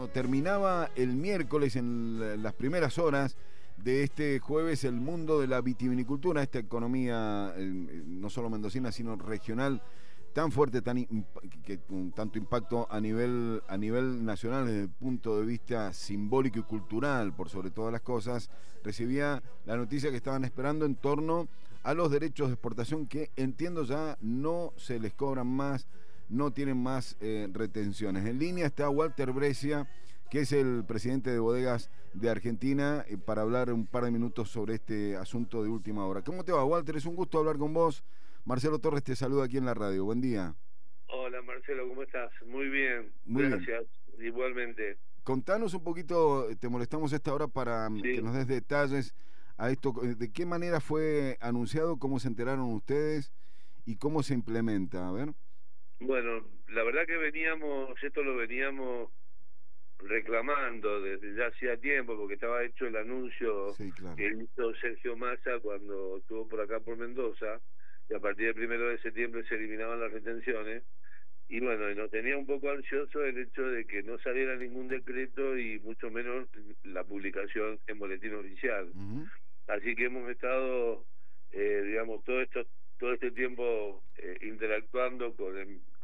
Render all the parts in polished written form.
Bueno, terminaba el miércoles en las primeras horas de este jueves el mundo de la vitivinicultura, esta economía no solo mendocina sino regional, tan fuerte, que con tanto impacto a nivel nacional desde el punto de vista simbólico y cultural, por sobre todas las cosas. Recibía la noticia que estaban esperando en torno a los derechos de exportación, que entiendo ya no se les cobran más, no tienen más retenciones. En línea está Walter Brescia, que es el presidente de Bodegas de Argentina, para hablar un par de minutos sobre este asunto de última hora. ¿Cómo te va, Walter? Es un gusto hablar con vos. Marcelo Torres te saluda aquí en la radio. Buen día. Hola Marcelo, ¿cómo estás? Muy bien, Muy gracias, igualmente. Contanos un poquito, te molestamos esta hora para que nos des detalles a esto. ¿De qué manera fue anunciado? ¿Cómo se enteraron ustedes? ¿Y cómo se implementa? A ver. Bueno, la verdad que esto lo veníamos reclamando desde ya hacía tiempo, porque estaba hecho el anuncio que hizo Sergio Massa cuando estuvo por acá por Mendoza, y a partir del 1 de septiembre se eliminaban las retenciones. Y bueno, nos tenía un poco ansioso el hecho de que no saliera ningún decreto y mucho menos la publicación en Boletín Oficial. Así que hemos estado, digamos, todo este tiempo interactuando con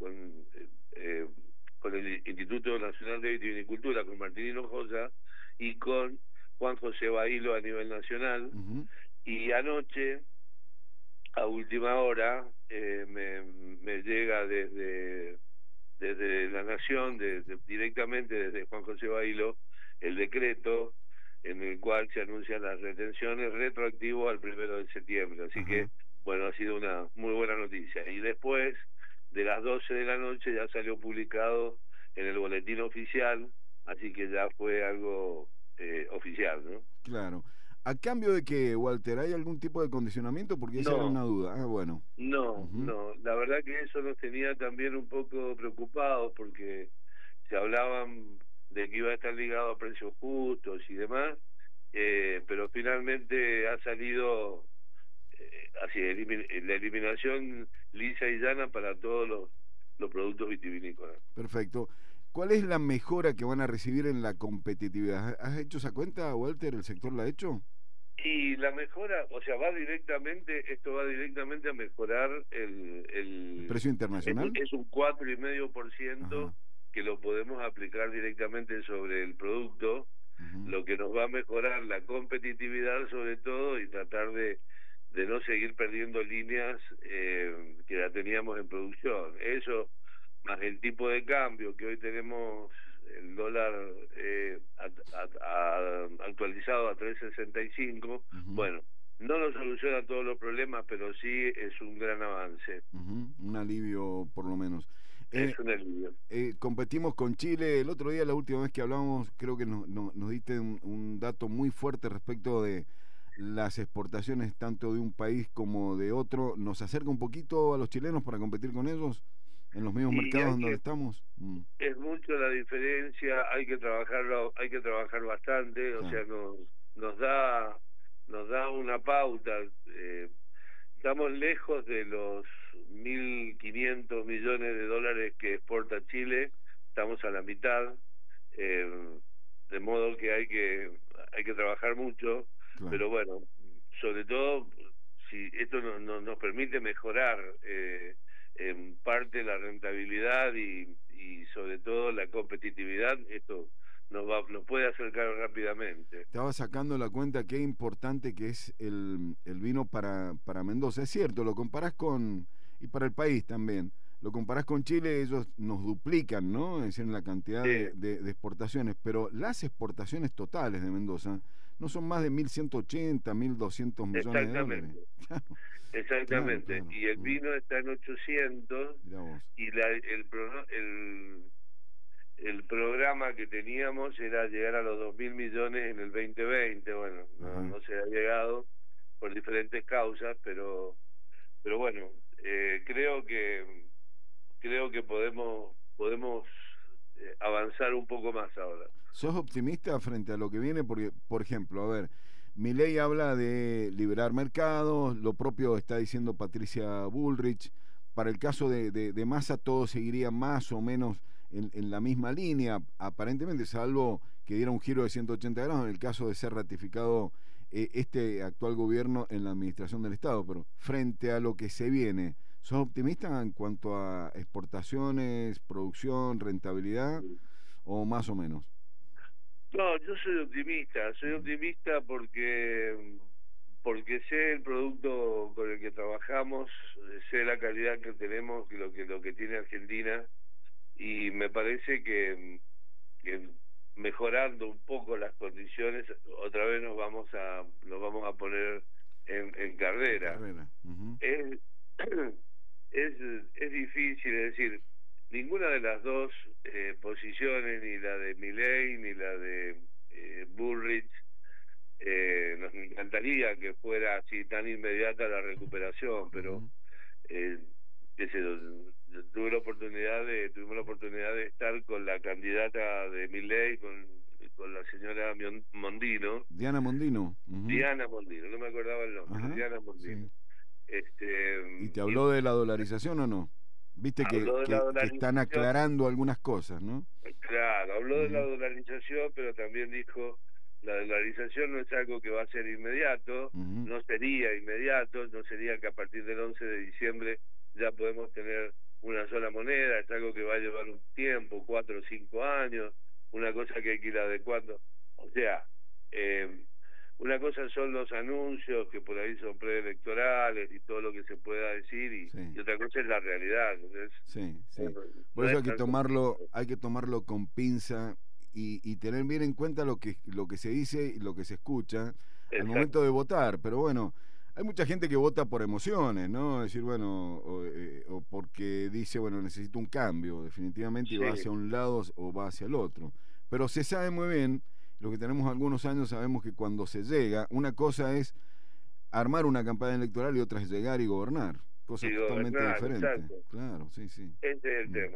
el Instituto Nacional de Vitivinicultura, con Martín Hinojosa y con Juan José Bailo a nivel nacional. Y anoche, a última hora, me llega desde La Nación, directamente desde Juan José Bailo, el decreto en el cual se anuncian las retenciones retroactivo al 1 de septiembre. Así que, bueno, ha sido una muy buena noticia. Y después, de las 12 de la noche, ya salió publicado en el Boletín Oficial, así que ya fue algo oficial, ¿no? Claro. ¿A cambio de qué, Walter? ¿Hay algún tipo de condicionamiento? Porque esa era una duda. Ah, bueno. No, la verdad que eso nos tenía también un poco preocupados, porque se hablaban de que iba a estar ligado a precios justos y demás, pero finalmente ha salido así, la eliminación lisa y llana para todos los productos vitivinícolas. Perfecto. ¿Cuál es la mejora que van a recibir en la competitividad? ¿Has hecho esa cuenta, Walter? ¿El sector la ha hecho? Y la mejora, o sea, esto va directamente a mejorar el precio internacional. Es un 4,5% que lo podemos aplicar directamente sobre el producto, lo que nos va a mejorar la competitividad sobre todo, y tratar de no seguir perdiendo líneas que ya teníamos en producción. Eso, más el tipo de cambio que hoy tenemos, el dólar actualizado a 3.65, bueno, no nos soluciona todos los problemas, pero sí es un gran avance. Un alivio, por lo menos. Es un alivio. Competimos con Chile. El otro día, la última vez que hablamos, creo que nos diste un dato muy fuerte respecto de las exportaciones tanto de un país como de otro. ¿Nos acerca un poquito a los chilenos para competir con ellos en los mismos mercados donde estamos? Es mucho la diferencia, hay que trabajar bastante, o sea, nos da una pauta. Estamos lejos de los 1.500 millones de dólares que exporta Chile, estamos a la mitad, de modo que hay que trabajar mucho, pero bueno, sobre todo si esto nos permite mejorar en parte la rentabilidad y sobre todo la competitividad, esto nos puede acercar rápidamente. Estaba sacando la cuenta qué importante que es el vino para Mendoza. Es cierto, lo comparás y para el país también, lo comparás con Chile, ellos nos duplican, ¿no? Es decir, en la cantidad de exportaciones, pero las exportaciones totales de Mendoza no son más de 1.180, 1.200 millones de dólares. Exactamente, claro. Y el vino está en 800, y el programa que teníamos era llegar a los 2.000 millones en el 2020, bueno, no se ha llegado por diferentes causas, pero bueno, creo que podemos avanzar un poco más ahora. ¿Sos optimista frente a lo que viene? Porque, por ejemplo, a ver, Milei habla de liberar mercados, lo propio está diciendo Patricia Bullrich. Para el caso de Massa, todo seguiría más o menos en la misma línea, aparentemente, salvo que diera un giro de 180 grados en el caso de ser ratificado este actual gobierno en la administración del Estado. Pero frente a lo que se viene, ¿sos optimista en cuanto a exportaciones, producción, rentabilidad, o más o menos? No, yo soy optimista porque sé el producto con el que trabajamos, sé la calidad que tenemos, lo que tiene Argentina, y me parece que mejorando un poco las condiciones, otra vez nos vamos a poner en carrera. Uh-huh. Es difícil, es decir, ninguna de las dos posiciones, ni la de Milei ni la de Bullrich, nos encantaría que fuera así tan inmediata la recuperación, pero qué sé yo, tuvimos la oportunidad de estar con la candidata de Milei, con la señora Mondino. Diana Mondino. Uh-huh. Diana Mondino, no me acordaba el nombre. Uh-huh. Diana Mondino. Sí. ¿Y te habló de la dolarización o no? Viste que están aclarando algunas cosas, ¿no? Claro, habló de la dolarización, pero también dijo, la dolarización no es algo que va a ser inmediato, no sería inmediato, no sería que a partir del 11 de diciembre ya podemos tener una sola moneda, es algo que va a llevar un tiempo, 4 o 5 años, una cosa que hay que ir adecuando. O sea, una cosa son los anuncios que por ahí son preelectorales y todo lo que se pueda decir, y otra cosa es la realidad. Entonces, por eso hay que tomarlo con pinza y tener bien en cuenta lo que se dice y lo que se escucha al momento de votar. Pero bueno, hay mucha gente que vota por emociones, ¿no? Es decir, bueno, o porque dice, bueno, necesito un cambio, definitivamente, y va hacia un lado o va hacia el otro. Pero se sabe muy bien, los que tenemos algunos años sabemos que cuando se llega, una cosa es armar una campaña electoral y otra es llegar y gobernar. Cosas totalmente diferentes. Exacto. Claro, sí. Ese es el tema.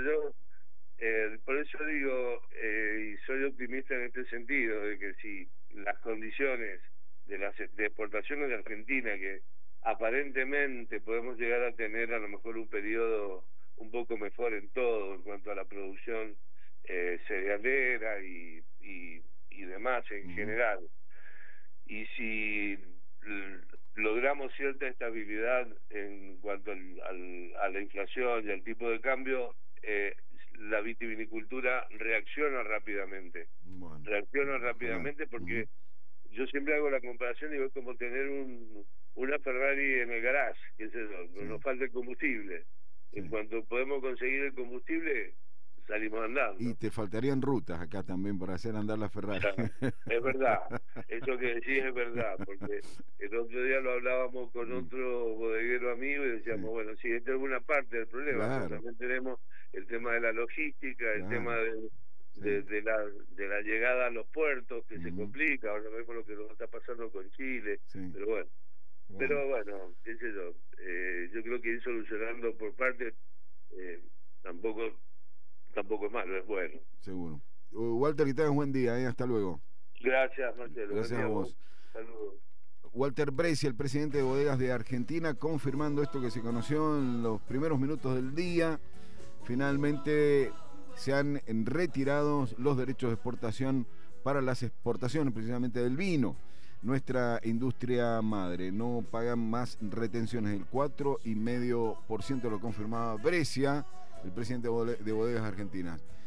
Por eso digo, y soy optimista en este sentido, de que si las condiciones de exportaciones de Argentina, que aparentemente podemos llegar a tener a lo mejor un periodo un poco mejor en todo, en cuanto a la producción cerealera y demás en general, y si logramos cierta estabilidad en cuanto a la inflación y al tipo de cambio, la vitivinicultura reacciona rápidamente. Porque yo siempre hago la comparación y es como tener una Ferrari en el garage, qué sé yo, nos falta el combustible. En cuanto podemos conseguir el combustible, salimos andando. Y te faltarían rutas acá también para hacer andar la Ferrari. Es verdad, eso que decís es verdad, porque el otro día lo hablábamos con otro bodeguero amigo y decíamos, bueno, sí, esta es una parte del problema, pero también tenemos el tema de la logística, el tema de la llegada a los puertos, que se complica. Ahora vemos lo que nos está pasando con Chile, pero bueno. Pero bueno, qué sé yo, yo creo que ir solucionando por parte tampoco es malo, es bueno. Seguro. Walter, que tengas un buen día, hasta luego. Gracias, Marcelo. Gracias a vos. Saludos. Walter Brescia, el presidente de Bodegas de Argentina, confirmando esto que se conoció en los primeros minutos del día. Finalmente se han retirado los derechos de exportación para las exportaciones precisamente del vino. Nuestra industria madre no pagan más retenciones, el 4,5% lo confirmaba Brescia, el presidente de Bodegas Argentinas.